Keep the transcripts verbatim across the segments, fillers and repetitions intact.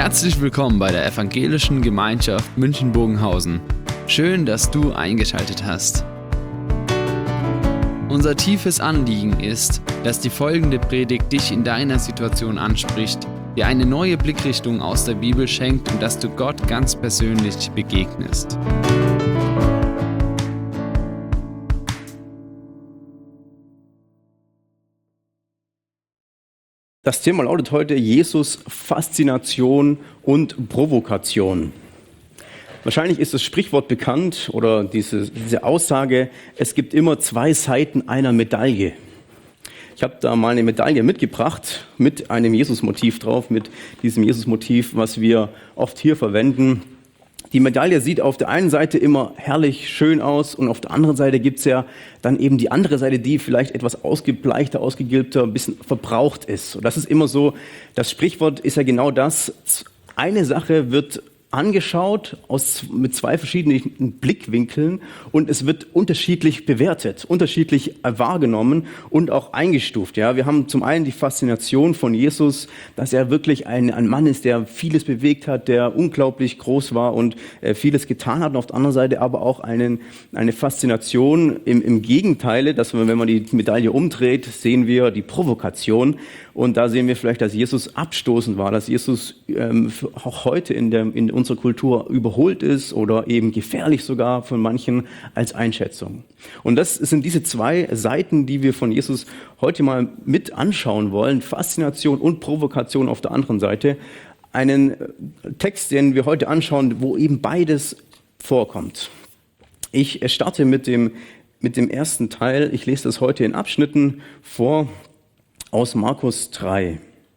Herzlich willkommen bei der Evangelischen Gemeinschaft München-Bogenhausen. Schön, dass du eingeschaltet hast. Unser tiefes Anliegen ist, dass die folgende Predigt dich in deiner Situation anspricht, dir eine neue Blickrichtung aus der Bibel schenkt und dass du Gott ganz persönlich begegnest. Das Thema lautet heute Jesus, Faszination und Provokation. Wahrscheinlich ist das Sprichwort bekannt oder diese, diese Aussage, es gibt immer zwei Seiten einer Medaille. Ich habe da mal eine Medaille mitgebracht mit einem Jesus-Motiv drauf, mit diesem Jesus-Motiv, was wir oft hier verwenden. Die Medaille sieht auf der einen Seite immer herrlich schön aus und auf der anderen Seite gibt's ja dann eben die andere Seite, die vielleicht etwas ausgebleichter, ausgegilbter, ein bisschen verbraucht ist. Und das ist immer so, das Sprichwort ist ja genau das. Eine Sache wird angeschaut aus, mit zwei verschiedenen Blickwinkeln und es wird unterschiedlich bewertet, unterschiedlich wahrgenommen und auch eingestuft. Ja, wir haben zum einen die Faszination von Jesus, dass er wirklich ein, ein Mann ist, der vieles bewegt hat, der unglaublich groß war und äh, vieles getan hat. Und auf der anderen Seite aber auch einen, eine Faszination im, im Gegenteil, dass wir, wenn man die Medaille umdreht, sehen wir die Provokation. Und da sehen wir vielleicht, dass Jesus abstoßend war, dass Jesus ähm, auch heute in, der, in unserer Kultur überholt ist oder eben gefährlich sogar von manchen als Einschätzung. Und das sind diese zwei Seiten, die wir von Jesus heute mal mit anschauen wollen. Faszination und Provokation auf der anderen Seite. Einen Text, den wir heute anschauen, wo eben beides vorkommt. Ich starte mit dem, mit dem ersten Teil. Ich lese das heute in Abschnitten vor. Aus Markus drei.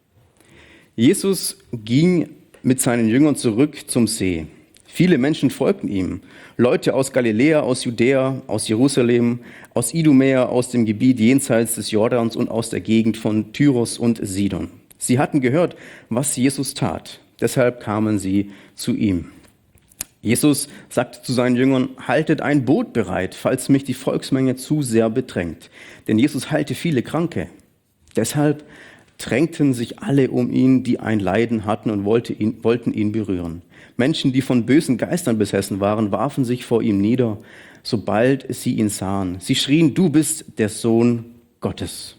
Jesus ging mit seinen Jüngern zurück zum See. Viele Menschen folgten ihm. Leute aus Galiläa, aus Judäa, aus Jerusalem, aus Idumäa, aus dem Gebiet jenseits des Jordans und aus der Gegend von Tyros und Sidon. Sie hatten gehört, was Jesus tat. Deshalb kamen sie zu ihm. Jesus sagte zu seinen Jüngern, haltet ein Boot bereit, falls mich die Volksmenge zu sehr bedrängt. Denn Jesus heilte viele Kranke. Deshalb drängten sich alle um ihn, die ein Leiden hatten und wollte ihn, wollten ihn berühren. Menschen, die von bösen Geistern besessen waren, warfen sich vor ihm nieder, sobald sie ihn sahen. Sie schrien, du bist der Sohn Gottes.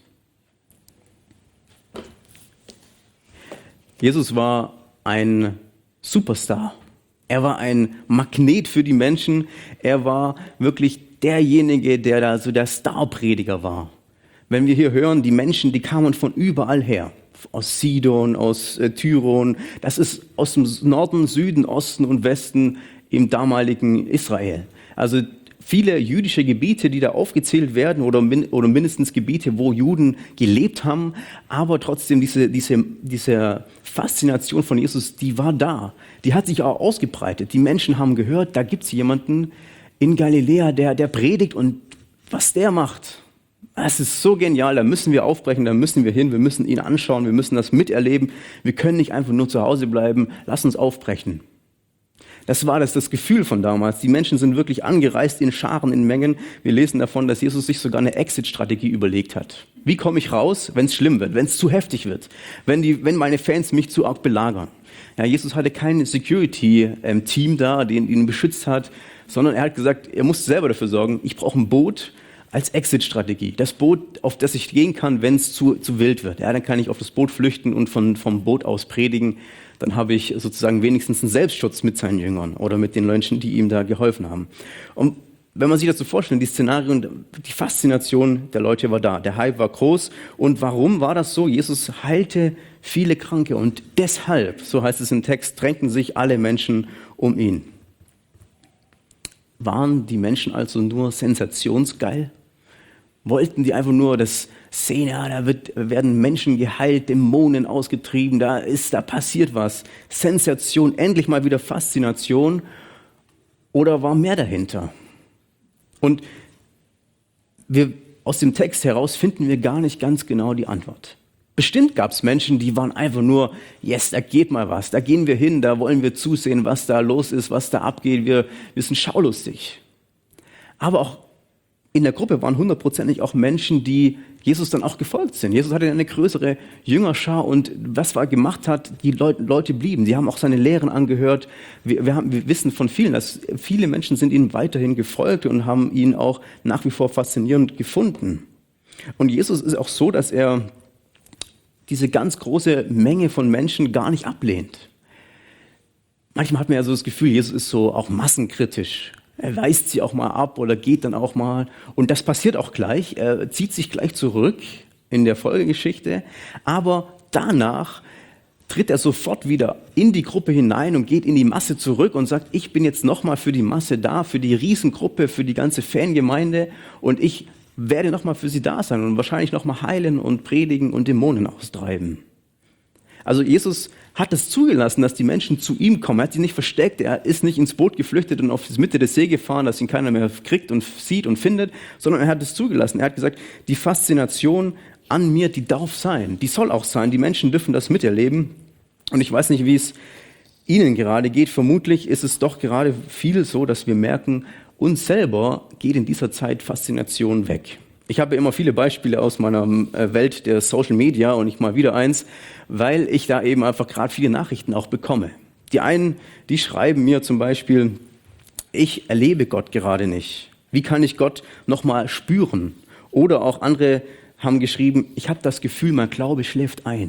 Jesus war ein Superstar. Er war ein Magnet für die Menschen. Er war wirklich derjenige, der da so der Starprediger war. Wenn wir hier hören, die Menschen, die kamen von überall her, aus Sidon, aus äh, Tyron, das ist aus dem Norden, Süden, Osten und Westen im damaligen Israel. Also viele jüdische Gebiete, die da aufgezählt werden oder, min, oder mindestens Gebiete, wo Juden gelebt haben, aber trotzdem diese, diese, diese Faszination von Jesus, die war da. Die hat sich auch ausgebreitet. Die Menschen haben gehört, da gibt's jemanden in Galiläa, der, der predigt und was der macht. Es ist so genial, da müssen wir aufbrechen, da müssen wir hin, wir müssen ihn anschauen, wir müssen das miterleben. Wir können nicht einfach nur zu Hause bleiben, lass uns aufbrechen. Das war das, das Gefühl von damals. Die Menschen sind wirklich angereist in Scharen, in Mengen. Wir lesen davon, dass Jesus sich sogar eine Exit-Strategie überlegt hat. Wie komme ich raus, wenn es schlimm wird, wenn es zu heftig wird, wenn, die, wenn meine Fans mich zu arg belagern. Ja, Jesus hatte kein Security-Team da, den ihn beschützt hat, sondern er hat gesagt, er musste selber dafür sorgen, ich brauche ein Boot, als Exit-Strategie. Das Boot, auf das ich gehen kann, wenn es zu, zu wild wird. Ja, dann kann ich auf das Boot flüchten und von, vom Boot aus predigen. Dann habe ich sozusagen wenigstens einen Selbstschutz mit seinen Jüngern oder mit den Menschen, die ihm da geholfen haben. Und wenn man sich das so vorstellt, die Szenarien, die Faszination der Leute war da. Der Hype war groß. Und warum war das so? Jesus heilte viele Kranke und deshalb, so heißt es im Text, drängten sich alle Menschen um ihn. Waren die Menschen also nur sensationsgeil? Wollten die einfach nur das sehen, ja, da wird, werden Menschen geheilt, Dämonen ausgetrieben, da ist, da passiert was. Sensation, endlich mal wieder Faszination. Oder war mehr dahinter? Und wir, aus dem Text heraus finden wir gar nicht ganz genau die Antwort. Bestimmt gab es Menschen, die waren einfach nur, yes, da geht mal was, da gehen wir hin, da wollen wir zusehen, was da los ist, was da abgeht, wir, wir sind schaulustig. Aber auch in der Gruppe waren hundertprozentig auch Menschen, die Jesus dann auch gefolgt sind. Jesus hatte eine größere Jüngerschar und was er gemacht hat, die Leute, Leute blieben. Die haben auch seine Lehren angehört. Wir, wir, haben, wir wissen von vielen, dass viele Menschen sind ihm weiterhin gefolgt und haben ihn auch nach wie vor faszinierend gefunden. Und Jesus ist auch so, dass er diese ganz große Menge von Menschen gar nicht ablehnt. Manchmal hat man ja so das Gefühl, Jesus ist so auch massenkritisch. Er weist sie auch mal ab oder geht dann auch mal. Und das passiert auch gleich. Er zieht sich gleich zurück in der Folgegeschichte. Aber danach tritt er sofort wieder in die Gruppe hinein und geht in die Masse zurück und sagt, ich bin jetzt nochmal für die Masse da, für die Riesengruppe, für die ganze Fangemeinde und ich werde nochmal für sie da sein und wahrscheinlich nochmal heilen und predigen und Dämonen austreiben. Also Jesus hat es zugelassen, dass die Menschen zu ihm kommen. Er hat sie nicht versteckt, er ist nicht ins Boot geflüchtet und auf die Mitte des See gefahren, dass ihn keiner mehr kriegt und sieht und findet, sondern er hat es zugelassen. Er hat gesagt, die Faszination an mir, die darf sein, die soll auch sein. Die Menschen dürfen das miterleben. Und ich weiß nicht, wie es Ihnen gerade geht. Vermutlich ist es doch gerade viel so, dass wir merken, uns selber geht in dieser Zeit Faszination weg. Ich habe immer viele Beispiele aus meiner Welt der Social Media und ich mal wieder eins, weil ich da eben einfach gerade viele Nachrichten auch bekomme. Die einen, die schreiben mir zum Beispiel, ich erlebe Gott gerade nicht. Wie kann ich Gott nochmal spüren? Oder auch andere haben geschrieben, ich habe das Gefühl, mein Glaube schläft ein.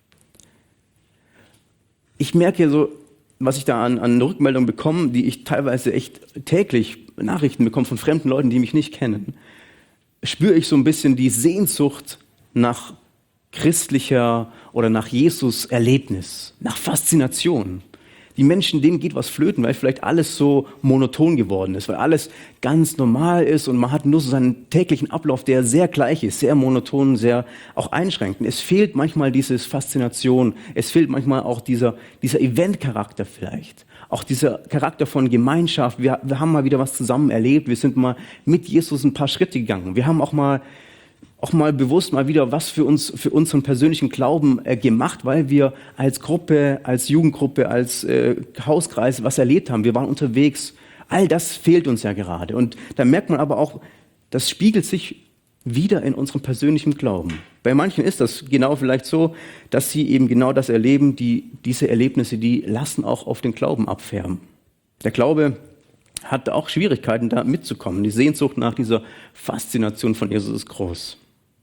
Ich merke so, was ich da an, an Rückmeldungen bekomme, die ich teilweise echt täglich Nachrichten bekomme von fremden Leuten, die mich nicht kennen, spüre ich so ein bisschen die Sehnsucht nach christlicher oder nach Jesus-Erlebnis, nach Faszination. Die Menschen, denen geht was flöten, weil vielleicht alles so monoton geworden ist, weil alles ganz normal ist und man hat nur so seinen täglichen Ablauf, der sehr gleich ist, sehr monoton, sehr auch einschränkend. Es fehlt manchmal diese Faszination, es fehlt manchmal auch dieser, dieser Event-Charakter vielleicht. Auch dieser Charakter von Gemeinschaft, wir, wir haben mal wieder was zusammen erlebt, wir sind mal mit Jesus ein paar Schritte gegangen. Wir haben auch mal, auch mal bewusst mal wieder was für uns, für unseren persönlichen Glauben äh, gemacht, weil wir als Gruppe, als Jugendgruppe, als äh, Hauskreis was erlebt haben. Wir waren unterwegs. All das fehlt uns ja gerade. Und da merkt man aber auch, das spiegelt sich wieder in unserem persönlichen Glauben. Bei manchen ist das genau vielleicht so, dass sie eben genau das erleben, die, diese Erlebnisse, die lassen auch auf den Glauben abfärben. Der Glaube hat auch Schwierigkeiten, da mitzukommen. Die Sehnsucht nach dieser Faszination von Jesus ist groß.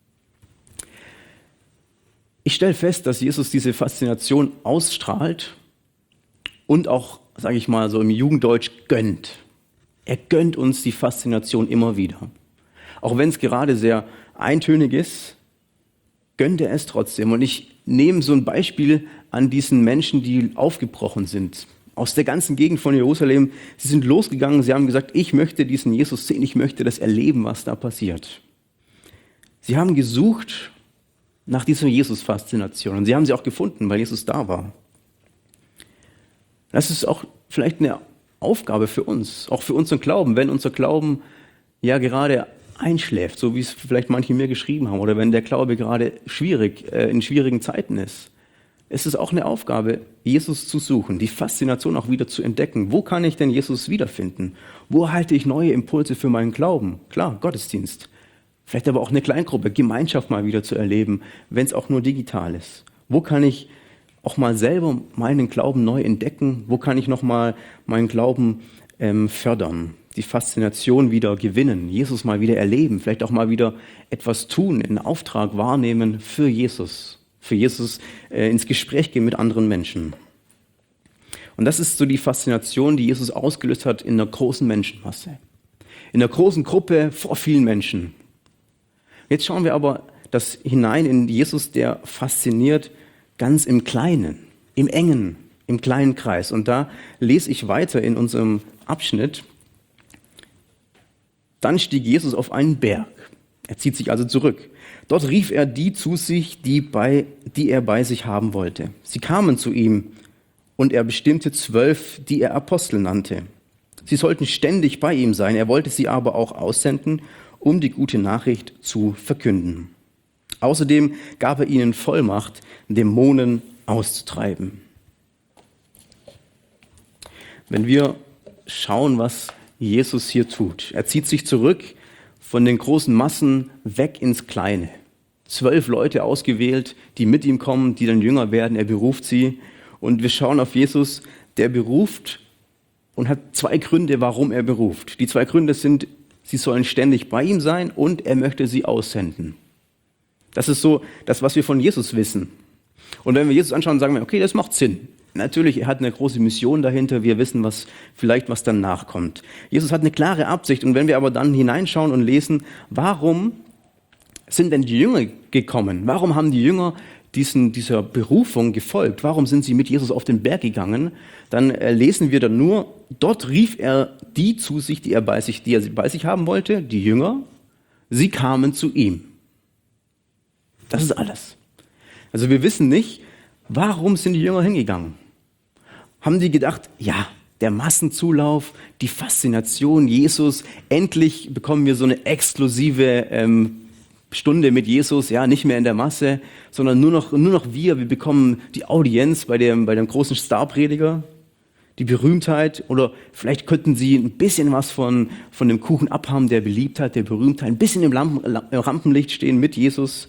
Ich stelle fest, dass Jesus diese Faszination ausstrahlt und auch, sage ich mal so im Jugenddeutsch, gönnt. Er gönnt uns die Faszination immer wieder. Auch wenn es gerade sehr eintönig ist, gönnt er es trotzdem. Und ich nehme so ein Beispiel an diesen Menschen, die aufgebrochen sind. Aus der ganzen Gegend von Jerusalem. Sie sind losgegangen, sie haben gesagt, ich möchte diesen Jesus sehen, ich möchte das erleben, was da passiert. Sie haben gesucht nach dieser Jesus-Faszination und sie haben sie auch gefunden, weil Jesus da war. Das ist auch vielleicht eine Aufgabe für uns, auch für unseren Glauben, wenn unser Glauben ja gerade einschläft, so wie es vielleicht manche mir geschrieben haben, oder wenn der Glaube gerade schwierig, äh, in schwierigen Zeiten ist. Es ist auch eine Aufgabe, Jesus zu suchen, die Faszination auch wieder zu entdecken. Wo kann ich denn Jesus wiederfinden? Wo halte ich neue Impulse für meinen Glauben? Klar, Gottesdienst. Vielleicht aber auch eine Kleingruppe, Gemeinschaft mal wieder zu erleben, wenn es auch nur digital ist. Wo kann ich auch mal selber meinen Glauben neu entdecken? Wo kann ich nochmal meinen Glauben ähm, fördern? Die Faszination wieder gewinnen, Jesus mal wieder erleben, vielleicht auch mal wieder etwas tun, einen Auftrag wahrnehmen für Jesus, für Jesus äh, ins Gespräch gehen mit anderen Menschen. Und das ist so die Faszination, die Jesus ausgelöst hat in einer großen Menschenmasse, in einer großen Gruppe vor vielen Menschen. Jetzt schauen wir aber das hinein in Jesus, der fasziniert ganz im Kleinen, im Engen, im kleinen Kreis. Und da lese ich weiter in unserem Abschnitt. Dann stieg Jesus auf einen Berg. Er zieht sich also zurück. Dort rief er die zu sich, die, bei, die er bei sich haben wollte. Sie kamen zu ihm und er bestimmte zwölf, die er Apostel nannte. Sie sollten ständig bei ihm sein. Er wollte sie aber auch aussenden, um die gute Nachricht zu verkünden. Außerdem gab er ihnen Vollmacht, Dämonen auszutreiben. Wenn wir schauen, was Jesus hier tut. Er zieht sich zurück von den großen Massen weg ins Kleine. zwölf Leute ausgewählt, die mit ihm kommen, die dann Jünger werden. Er beruft sie. Und wir schauen auf Jesus, der beruft und hat zwei Gründe, warum er beruft. Die zwei Gründe sind, sie sollen ständig bei ihm sein und er möchte sie aussenden. Das ist so das, was wir von Jesus wissen. Und wenn wir Jesus anschauen, sagen wir, okay, das macht Sinn. Natürlich, er hat eine große Mission dahinter. Wir wissen, was vielleicht was dann nachkommt. Jesus hat eine klare Absicht. Und wenn wir aber dann hineinschauen und lesen, warum sind denn die Jünger gekommen? Warum haben die Jünger diesen, dieser Berufung gefolgt? Warum sind sie mit Jesus auf den Berg gegangen? Dann äh, lesen wir dann nur, dort rief er die zu sich, die er bei sich, die er bei sich haben wollte, die Jünger. Sie kamen zu ihm. Das ist alles. Also wir wissen nicht, warum sind die Jünger hingegangen? Haben die gedacht, ja, der Massenzulauf, die Faszination Jesus, endlich bekommen wir so eine exklusive ähm, Stunde mit Jesus, ja, nicht mehr in der Masse, sondern nur noch, nur noch wir, wir bekommen die Audienz bei dem, bei dem großen Starprediger, die Berühmtheit, oder vielleicht könnten sie ein bisschen was von, von dem Kuchen abhaben, der Beliebtheit, der Berühmtheit, ein bisschen im, Lampen, im Rampenlicht stehen mit Jesus.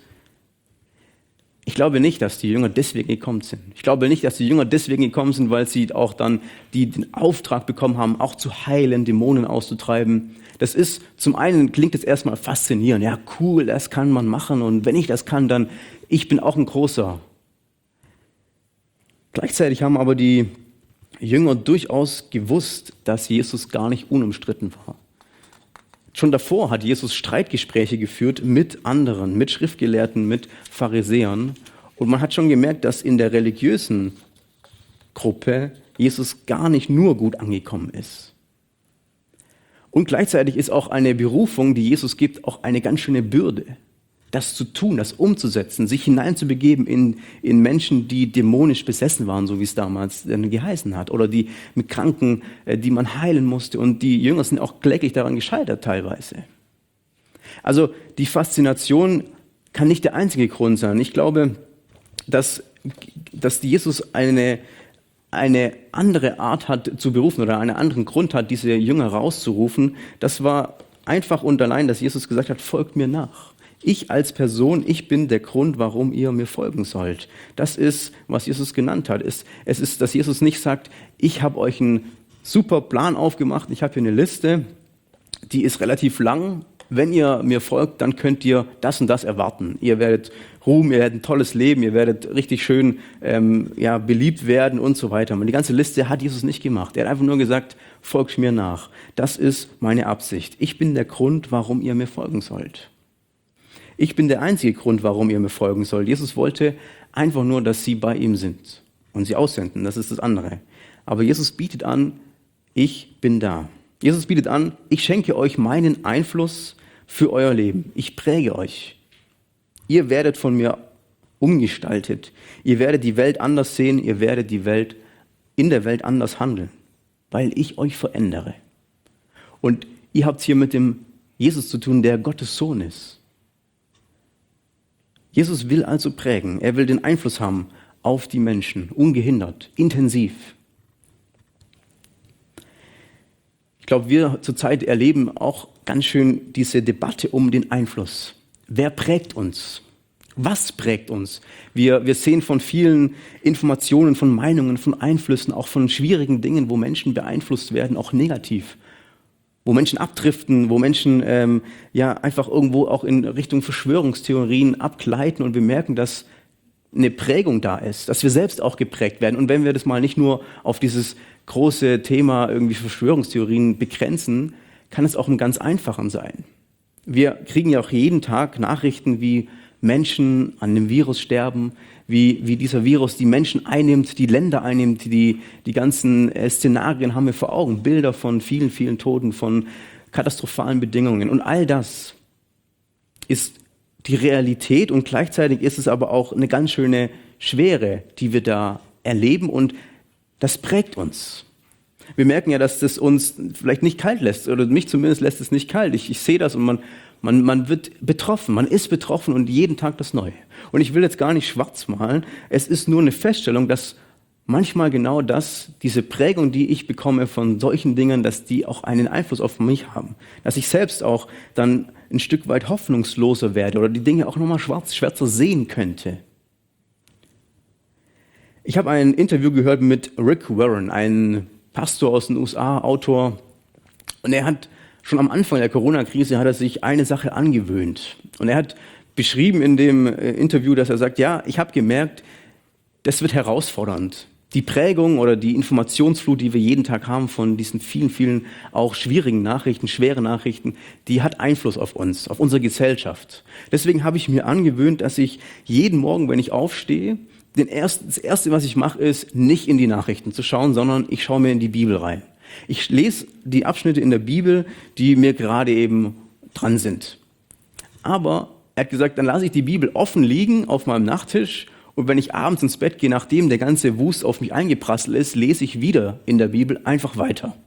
Ich glaube nicht, dass die Jünger deswegen gekommen sind. Ich glaube nicht, dass die Jünger deswegen gekommen sind, weil sie auch dann die, den Auftrag bekommen haben, auch zu heilen, Dämonen auszutreiben. Das ist, zum einen klingt es erstmal faszinierend. Ja, cool, das kann man machen. Und wenn ich das kann, dann, ich bin auch ein Großer. Gleichzeitig haben aber die Jünger durchaus gewusst, dass Jesus gar nicht unumstritten war. Schon davor hat Jesus Streitgespräche geführt mit anderen, mit Schriftgelehrten, mit Pharisäern. Und man hat schon gemerkt, dass in der religiösen Gruppe Jesus gar nicht nur gut angekommen ist. Und gleichzeitig ist auch eine Berufung, die Jesus gibt, auch eine ganz schöne Bürde. Das zu tun, das umzusetzen, sich hineinzubegeben in, in Menschen, die dämonisch besessen waren, so wie es damals geheißen hat, oder die mit Kranken, die man heilen musste. Und die Jünger sind auch kläglich daran gescheitert teilweise. Also die Faszination kann nicht der einzige Grund sein. Ich glaube, dass, dass Jesus eine, eine andere Art hat zu berufen oder einen anderen Grund hat, diese Jünger rauszurufen. Das war einfach und allein, dass Jesus gesagt hat, folgt mir nach. Ich als Person, ich bin der Grund, warum ihr mir folgen sollt. Das ist, was Jesus genannt hat. Es ist, dass Jesus nicht sagt, ich habe euch einen super Plan aufgemacht, ich habe hier eine Liste, die ist relativ lang. Wenn ihr mir folgt, dann könnt ihr das und das erwarten. Ihr werdet Ruhm, ihr werdet ein tolles Leben, ihr werdet richtig schön ähm, ja, beliebt werden und so weiter. Und die ganze Liste hat Jesus nicht gemacht. Er hat einfach nur gesagt, folgt mir nach. Das ist meine Absicht. Ich bin der Grund, warum ihr mir folgen sollt. Ich bin der einzige Grund, warum ihr mir folgen sollt. Jesus wollte einfach nur, dass sie bei ihm sind und sie aussenden. Das ist das andere. Aber Jesus bietet an, ich bin da. Jesus bietet an, ich schenke euch meinen Einfluss für euer Leben. Ich präge euch. Ihr werdet von mir umgestaltet. Ihr werdet die Welt anders sehen. Ihr werdet die Welt in der Welt anders handeln, weil ich euch verändere. Und ihr habt hier mit dem Jesus zu tun, der Gottes Sohn ist. Jesus will also prägen. Er will den Einfluss haben auf die Menschen, ungehindert, intensiv. Ich glaube, wir zurzeit erleben auch ganz schön diese Debatte um den Einfluss. Wer prägt uns? Was prägt uns? Wir, wir sehen von vielen Informationen, von Meinungen, von Einflüssen, auch von schwierigen Dingen, wo Menschen beeinflusst werden, auch negativ. Wo Menschen abdriften, wo Menschen ähm, ja einfach irgendwo auch in Richtung Verschwörungstheorien abgleiten und wir merken, dass eine Prägung da ist, dass wir selbst auch geprägt werden. Und wenn wir das mal nicht nur auf dieses große Thema irgendwie Verschwörungstheorien begrenzen, kann es auch im ganz Einfachen sein. Wir kriegen ja auch jeden Tag Nachrichten, wie Menschen an dem Virus sterben, wie, wie dieser Virus die Menschen einnimmt, die Länder einnimmt, die, die ganzen äh, Szenarien haben wir vor Augen, Bilder von vielen, vielen Toten, von katastrophalen Bedingungen. Und all das ist die Realität und gleichzeitig ist es aber auch eine ganz schöne Schwere, die wir da erleben und das prägt uns. Wir merken ja, dass das uns vielleicht nicht kalt lässt, oder mich zumindest lässt es nicht kalt. Ich, ich sehe das und man, man, man wird betroffen, man ist betroffen und jeden Tag das Neue. Und ich will jetzt gar nicht schwarz malen, es ist nur eine Feststellung, dass manchmal genau das, diese Prägung, die ich bekomme von solchen Dingen, dass die auch einen Einfluss auf mich haben. Dass ich selbst auch dann ein Stück weit hoffnungsloser werde oder die Dinge auch nochmal schwarz, schwärzer sehen könnte. Ich habe ein Interview gehört mit Rick Warren, ein Pastor aus den U S A, Autor. Und er hat schon am Anfang der Corona-Krise hat er sich eine Sache angewöhnt. Und er hat beschrieben in dem Interview, dass er sagt, ja, ich habe gemerkt, das wird herausfordernd. Die Prägung oder die Informationsflut, die wir jeden Tag haben von diesen vielen, vielen auch schwierigen Nachrichten, schweren Nachrichten, die hat Einfluss auf uns, auf unsere Gesellschaft. Deswegen habe ich mir angewöhnt, dass ich jeden Morgen, wenn ich aufstehe, den ersten, das Erste, was ich mache, ist, nicht in die Nachrichten zu schauen, sondern ich schaue mir in die Bibel rein. Ich lese die Abschnitte in der Bibel, die mir gerade eben dran sind. Aber er hat gesagt, dann lasse ich die Bibel offen liegen auf meinem Nachttisch und wenn ich abends ins Bett gehe, nachdem der ganze Wust auf mich eingeprasselt ist, lese ich wieder in der Bibel einfach weiter.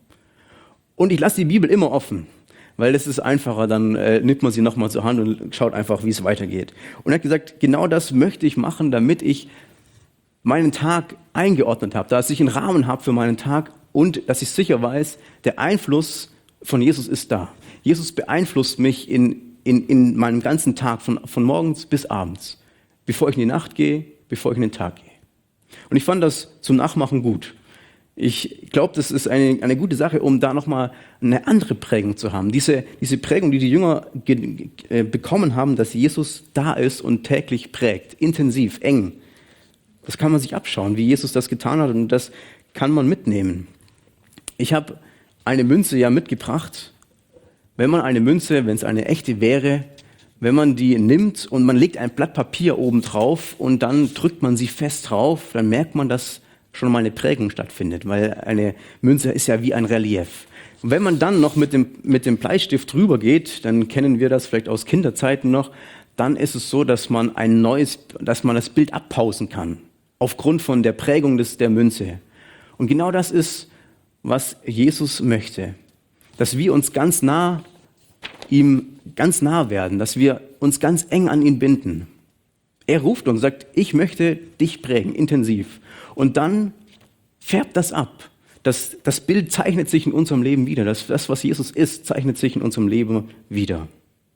Und ich lasse die Bibel immer offen, weil das ist einfacher, dann äh, nimmt man sie nochmal zur Hand und schaut einfach, wie es weitergeht. Und er hat gesagt, genau das möchte ich machen, damit ich meinen Tag eingeordnet habe, dass ich einen Rahmen habe für meinen Tag und dass ich sicher weiß, der Einfluss von Jesus ist da. Jesus beeinflusst mich in, in, in meinem ganzen Tag, von, von morgens bis abends, bevor ich in die Nacht gehe, bevor ich in den Tag gehe. Und ich fand das zum Nachmachen gut. Ich glaube, das ist eine, eine gute Sache, um da nochmal eine andere Prägung zu haben. Diese, diese Prägung, die die Jünger ge, äh, bekommen haben, dass Jesus da ist und täglich prägt, intensiv, eng. Das kann man sich abschauen, wie Jesus das getan hat und das kann man mitnehmen. Ich habe eine Münze ja mitgebracht. Wenn man eine Münze, wenn es eine echte wäre, wenn man die nimmt und man legt ein Blatt Papier oben drauf und dann drückt man sie fest drauf, dann merkt man, dass schon mal eine Prägung stattfindet, weil eine Münze ist ja wie ein Relief. Und wenn man dann noch mit dem, mit dem Bleistift drüber geht, dann kennen wir das vielleicht aus Kinderzeiten noch, dann ist es so, dass man ein neues, dass man das Bild abpausen kann, aufgrund von der Prägung des, der Münze. Und genau das ist, was Jesus möchte, dass wir uns ganz nah ihm ganz nah werden, dass wir uns ganz eng an ihn binden. Er ruft uns und sagt, ich möchte dich prägen, intensiv. Und dann färbt das ab. Das, das Bild zeichnet sich in unserem Leben wieder. Das, das, was Jesus ist, zeichnet sich in unserem Leben wieder.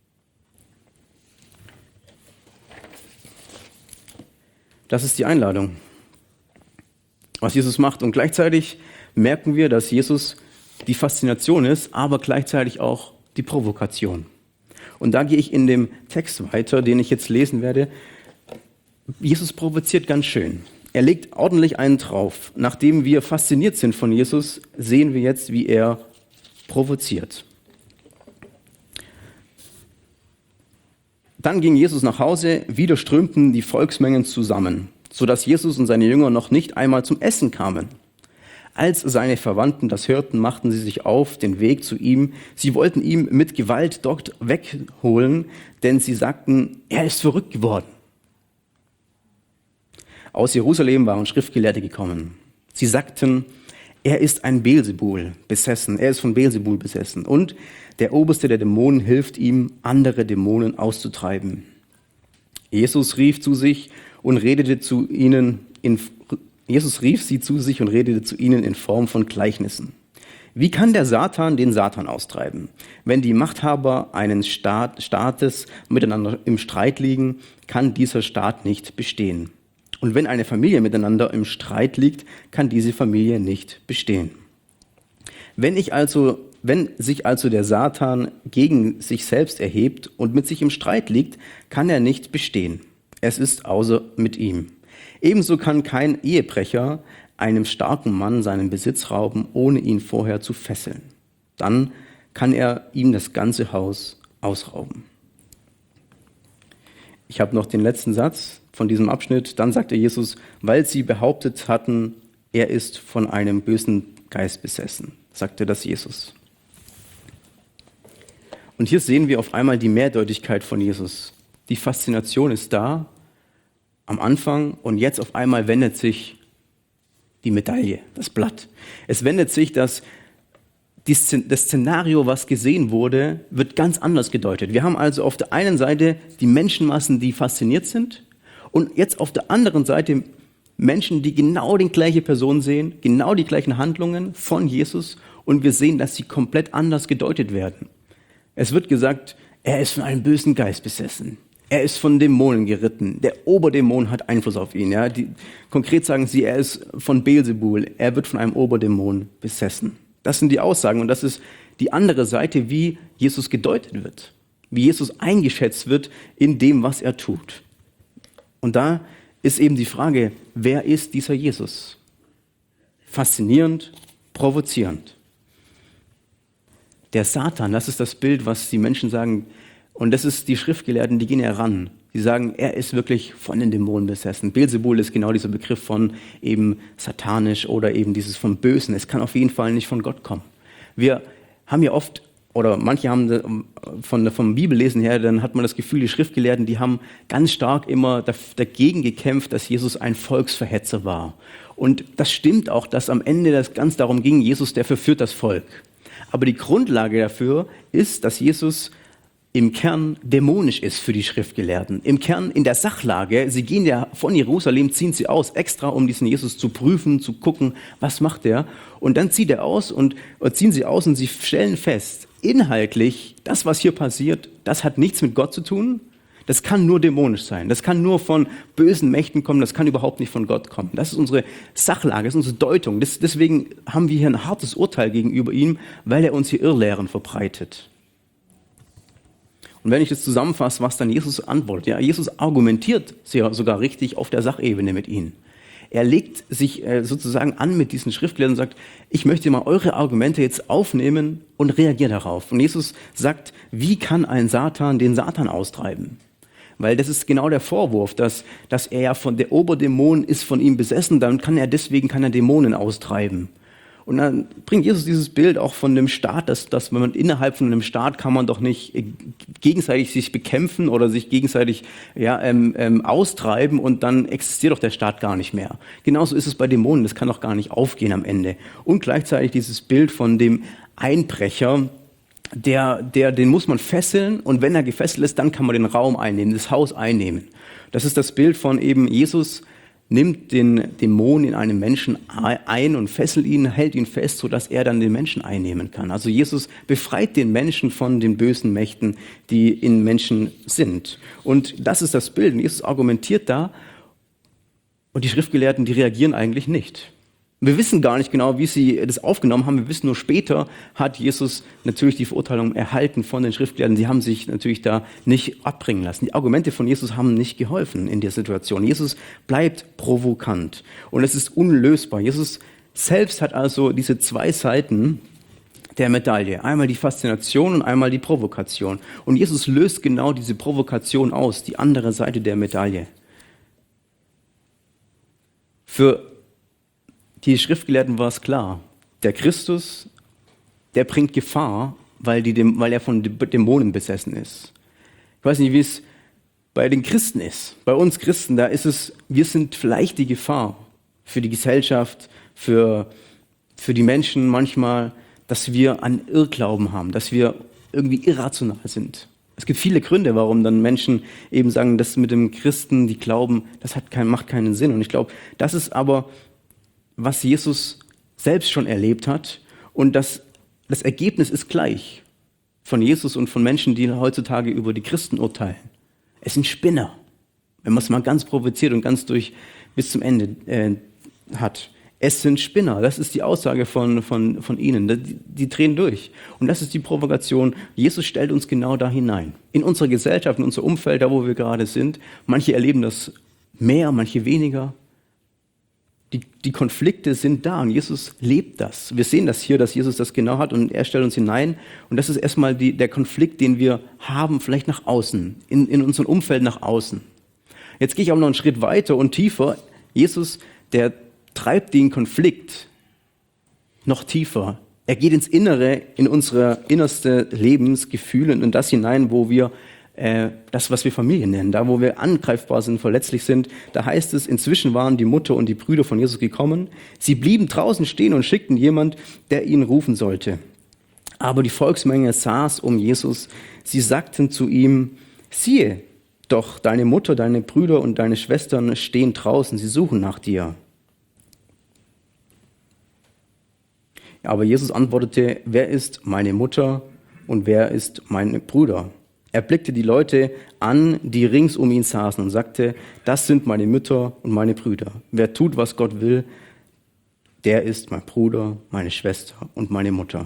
Das ist die Einladung, was Jesus macht. Und gleichzeitig merken wir, dass Jesus die Faszination ist, aber gleichzeitig auch die Provokation. Und da gehe ich in dem Text weiter, den ich jetzt lesen werde. Jesus provoziert ganz schön. Er legt ordentlich einen drauf. Nachdem wir fasziniert sind von Jesus, sehen wir jetzt, wie er provoziert. Dann ging Jesus nach Hause, wieder strömten die Volksmengen zusammen, sodass Jesus und seine Jünger noch nicht einmal zum Essen kamen. Als seine Verwandten das hörten, machten sie sich auf den Weg zu ihm. Sie wollten ihn mit Gewalt dort wegholen, denn sie sagten, er ist verrückt geworden. Aus Jerusalem waren Schriftgelehrte gekommen. Sie sagten, er ist ein Beelzebul besessen, er ist von Beelzebul besessen. Und der Oberste der Dämonen hilft ihm, andere Dämonen auszutreiben. Jesus rief zu sich und redete zu ihnen in Jesus rief sie zu sich und redete zu ihnen in Form von Gleichnissen. Wie kann der Satan den Satan austreiben? Wenn die Machthaber eines Staat, Staates miteinander im Streit liegen, kann dieser Staat nicht bestehen. Und wenn eine Familie miteinander im Streit liegt, kann diese Familie nicht bestehen. Wenn ich also, wenn sich also der Satan gegen sich selbst erhebt und mit sich im Streit liegt, kann er nicht bestehen. Es ist außer mit ihm. Ebenso kann kein Ehebrecher einem starken Mann seinen Besitz rauben, ohne ihn vorher zu fesseln. Dann kann er ihm das ganze Haus ausrauben. Ich habe noch den letzten Satz von diesem Abschnitt. Dann sagte Jesus, weil sie behauptet hatten, er ist von einem bösen Geist besessen, sagte das Jesus. Und hier sehen wir auf einmal die Mehrdeutigkeit von Jesus. Die Faszination ist da, am Anfang, und jetzt auf einmal wendet sich die Medaille, das Blatt. Es wendet sich, dass das Szenario, was gesehen wurde, wird ganz anders gedeutet. Wir haben also auf der einen Seite die Menschenmassen, die fasziniert sind, und jetzt auf der anderen Seite Menschen, die genau die gleiche Person sehen, genau die gleichen Handlungen von Jesus und wir sehen, dass sie komplett anders gedeutet werden. Es wird gesagt, er ist von einem bösen Geist besessen. Er ist von Dämonen geritten. Der Oberdämon hat Einfluss auf ihn. Ja? Die, konkret sagen sie, er ist von Beelzebul. Er wird von einem Oberdämon besessen. Das sind die Aussagen und das ist die andere Seite, wie Jesus gedeutet wird. Wie Jesus eingeschätzt wird in dem, was er tut. Und da ist eben die Frage, wer ist dieser Jesus? Faszinierend, provozierend. Der Satan, das ist das Bild, was die Menschen sagen, und das ist die Schriftgelehrten, die gehen heran. Die sagen, er ist wirklich von den Dämonen besessen. Beelzebul ist genau dieser Begriff von eben satanisch oder eben dieses vom Bösen. Es kann auf jeden Fall nicht von Gott kommen. Wir haben ja oft, oder manche haben von, vom Bibellesen her, dann hat man das Gefühl, die Schriftgelehrten, die haben ganz stark immer dagegen gekämpft, dass Jesus ein Volksverhetzer war. Und das stimmt auch, dass am Ende das ganz darum ging, Jesus, der verführt das Volk. Aber die Grundlage dafür ist, dass Jesus im Kern dämonisch ist für die Schriftgelehrten. Im Kern in der Sachlage, sie gehen ja von Jerusalem, ziehen sie aus, extra um diesen Jesus zu prüfen, zu gucken, was macht er. Und dann zieht er aus und ziehen sie aus und sie stellen fest, inhaltlich, das, was hier passiert, das hat nichts mit Gott zu tun. Das kann nur dämonisch sein. Das kann nur von bösen Mächten kommen. Das kann überhaupt nicht von Gott kommen. Das ist unsere Sachlage, das ist unsere Deutung. Das, deswegen haben wir hier ein hartes Urteil gegenüber ihm, weil er uns hier Irrlehren verbreitet. Und wenn ich das zusammenfasse, was dann Jesus antwortet, ja, Jesus argumentiert sogar richtig auf der Sachebene mit ihnen. Er legt sich sozusagen an mit diesen Schriftgelehrten und sagt, ich möchte mal eure Argumente jetzt aufnehmen und reagiere darauf. Und Jesus sagt, wie kann ein Satan den Satan austreiben? Weil das ist genau der Vorwurf, dass, dass er ja von der Oberdämon ist von ihm besessen, dann kann er deswegen kann er Dämonen austreiben. Und dann bringt Jesus dieses Bild auch von dem Staat, dass, dass wenn man innerhalb von einem Staat kann man doch nicht gegenseitig sich bekämpfen oder sich gegenseitig ja, ähm, ähm, austreiben und dann existiert doch der Staat gar nicht mehr. Genauso ist es bei Dämonen, das kann doch gar nicht aufgehen am Ende. Und gleichzeitig dieses Bild von dem Einbrecher, der, der, den muss man fesseln und wenn er gefesselt ist, dann kann man den Raum einnehmen, das Haus einnehmen. Das ist das Bild von eben Jesus, nimmt den Dämon in einem Menschen ein und fesselt ihn, hält ihn fest, sodass er dann den Menschen einnehmen kann. Also Jesus befreit den Menschen von den bösen Mächten, die in Menschen sind. Und das ist das Bild. Und Jesus argumentiert da und die Schriftgelehrten, die reagieren eigentlich nicht. Wir wissen gar nicht genau, wie sie das aufgenommen haben. Wir wissen nur später hat Jesus natürlich die Verurteilung erhalten von den Schriftgelehrten. Sie haben sich natürlich da nicht abbringen lassen. Die Argumente von Jesus haben nicht geholfen in der Situation. Jesus bleibt provokant und es ist unlösbar. Jesus selbst hat also diese zwei Seiten der Medaille. Einmal die Faszination und einmal die Provokation. Und Jesus löst genau diese Provokation aus, die andere Seite der Medaille. Für die Schriftgelehrten war es klar, der Christus, der bringt Gefahr, weil, die, weil er von Dämonen besessen ist. Ich weiß nicht, wie es bei den Christen ist. Bei uns Christen, da ist es, wir sind vielleicht die Gefahr für die Gesellschaft, für, für die Menschen manchmal, dass wir einen Irrglauben haben, dass wir irgendwie irrational sind. Es gibt viele Gründe, warum dann Menschen eben sagen, das mit dem Christen, die glauben, das hat kein, macht keinen Sinn. Und ich glaube, das ist aber was Jesus selbst schon erlebt hat und das, das Ergebnis ist gleich von Jesus und von Menschen, die heutzutage über die Christen urteilen. Es sind Spinner, wenn man es mal ganz provoziert und ganz durch bis zum Ende äh, hat. Es sind Spinner, das ist die Aussage von, von, von ihnen, die, die drehen durch. Und das ist die Provokation. Jesus stellt uns genau da hinein. In unserer Gesellschaft, in unser Umfeld, da wo wir gerade sind. Manche erleben das mehr, manche weniger. Die, die Konflikte sind da und Jesus lebt das. Wir sehen das hier, dass Jesus das genau hat und er stellt uns hinein. Und das ist erstmal die, der Konflikt, den wir haben, vielleicht nach außen, in, in unserem Umfeld nach außen. Jetzt gehe ich auch noch einen Schritt weiter und tiefer. Jesus, der treibt den Konflikt noch tiefer. Er geht ins Innere, in unsere innerste Lebensgefühle und in das hinein, wo wir Äh, das, was wir Familie nennen, da wo wir angreifbar sind, verletzlich sind, da heißt es, inzwischen waren die Mutter und die Brüder von Jesus gekommen. Sie blieben draußen stehen und schickten jemand, der ihn rufen sollte. Aber die Volksmenge saß um Jesus. Sie sagten zu ihm, siehe, Doch deine Mutter, deine Brüder und deine Schwestern stehen draußen, sie suchen nach dir. Aber Jesus antwortete, wer ist meine Mutter und wer ist mein Bruder? Er blickte die Leute an, die rings um ihn saßen und sagte, das sind meine Mütter und meine Brüder. Wer tut, was Gott will, der ist mein Bruder, meine Schwester und meine Mutter.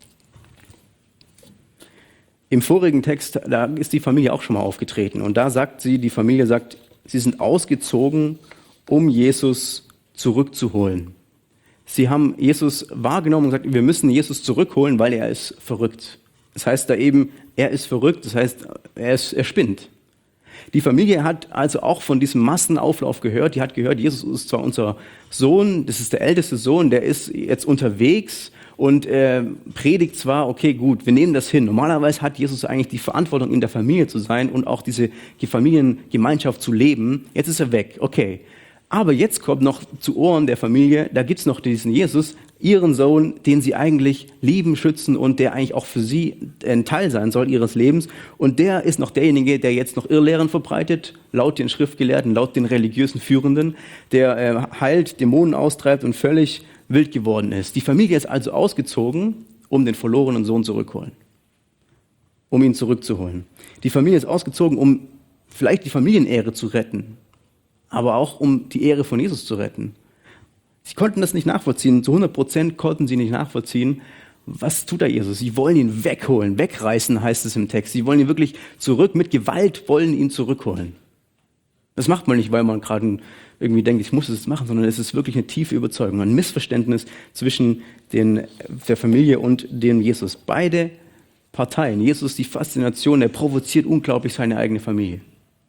Im vorigen Text, da ist die Familie auch schon mal aufgetreten. Und da sagt sie, die Familie sagt, sie sind ausgezogen, um Jesus zurückzuholen. Sie haben Jesus wahrgenommen und gesagt, wir müssen Jesus zurückholen, weil er ist verrückt. Das heißt da eben, er ist verrückt, das heißt, er, ist, er spinnt. Die Familie hat also auch von diesem Massenauflauf gehört. Die hat gehört, Jesus ist zwar unser Sohn, das ist der älteste Sohn, der ist jetzt unterwegs und äh, predigt zwar, okay, gut, wir nehmen das hin. Normalerweise hat Jesus eigentlich die Verantwortung, in der Familie zu sein und auch diese Familiengemeinschaft zu leben. Jetzt ist er weg, okay. Aber jetzt kommt noch zu Ohren der Familie, da gibt's noch diesen Jesus, ihren Sohn, den sie eigentlich lieben, schützen und der eigentlich auch für sie ein Teil sein soll ihres Lebens. Und der ist noch derjenige, der jetzt noch Irrlehren verbreitet, laut den Schriftgelehrten, laut den religiösen Führenden, der äh, heilt, Dämonen austreibt und völlig wild geworden ist. Die Familie ist also ausgezogen, um den verlorenen Sohn zurückholen, um ihn zurückzuholen. Die Familie ist ausgezogen, um vielleicht die Familienehre zu retten, aber auch um die Ehre von Jesus zu retten. Sie konnten das nicht nachvollziehen, zu hundert Prozent konnten sie nicht nachvollziehen, was tut da Jesus? Sie wollen ihn wegholen, wegreißen heißt es im Text. Sie wollen ihn wirklich zurück, mit Gewalt wollen ihn zurückholen. Das macht man nicht, weil man gerade irgendwie denkt, ich muss es machen, sondern es ist wirklich eine tiefe Überzeugung, ein Missverständnis zwischen den, der Familie und dem Jesus. Beide Parteien, Jesus die Faszination, der provoziert unglaublich seine eigene Familie.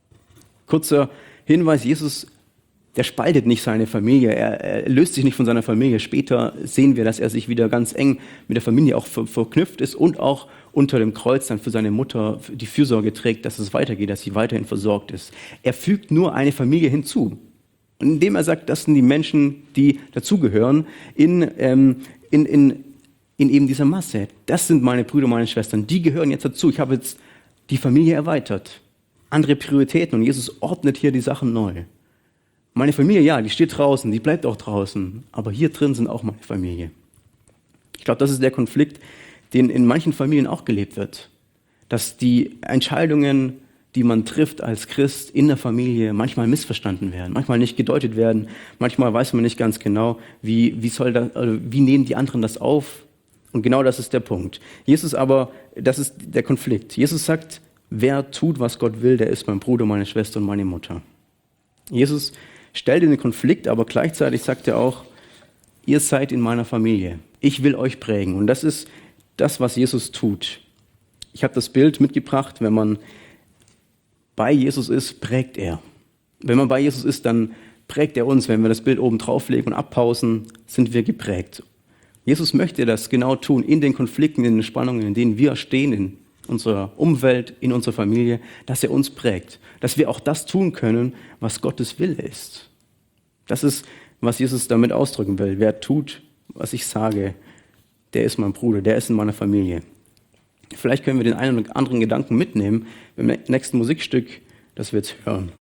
Kurzer Hinweis, Jesus, der spaltet nicht seine Familie, er, er löst sich nicht von seiner Familie. Später sehen wir, dass er sich wieder ganz eng mit der Familie auch ver, verknüpft ist und auch unter dem Kreuz dann für seine Mutter die Fürsorge trägt, dass es weitergeht, dass sie weiterhin versorgt ist. Er fügt nur eine Familie hinzu. Und indem er sagt, das sind die Menschen, die dazugehören, in, ähm, in, in, in eben dieser Masse. Das sind meine Brüder, meine Schwestern, die gehören jetzt dazu. Ich habe jetzt die Familie erweitert. Andere Prioritäten und Jesus ordnet hier die Sachen neu. Meine Familie, ja, die steht draußen, die bleibt auch draußen, aber hier drin sind auch meine Familie. Ich glaube, das ist der Konflikt, den in manchen Familien auch gelebt wird, dass die Entscheidungen, die man trifft als Christ in der Familie, manchmal missverstanden werden, manchmal nicht gedeutet werden, manchmal weiß man nicht ganz genau, wie, wie, soll das, also wie nehmen die anderen das auf. Und genau das ist der Punkt. Jesus aber, das ist der Konflikt. Jesus sagt, wer tut, was Gott will, der ist mein Bruder, meine Schwester und meine Mutter. Jesus stellt den Konflikt, aber gleichzeitig sagt er auch, ihr seid in meiner Familie. Ich will euch prägen. Und das ist das, was Jesus tut. Ich habe das Bild mitgebracht, wenn man bei Jesus ist, prägt er. Wenn man bei Jesus ist, dann prägt er uns. Wenn wir das Bild oben drauflegen und abpausen, sind wir geprägt. Jesus möchte das genau tun, in den Konflikten, in den Spannungen, in denen wir stehen, in unserer Umwelt, in unserer Familie, dass er uns prägt. Dass wir auch das tun können, was Gottes Wille ist. Das ist, was Jesus damit ausdrücken will. Wer tut, was ich sage, der ist mein Bruder, der ist in meiner Familie. Vielleicht können wir den einen oder anderen Gedanken mitnehmen beim nächsten Musikstück, das wir jetzt hören.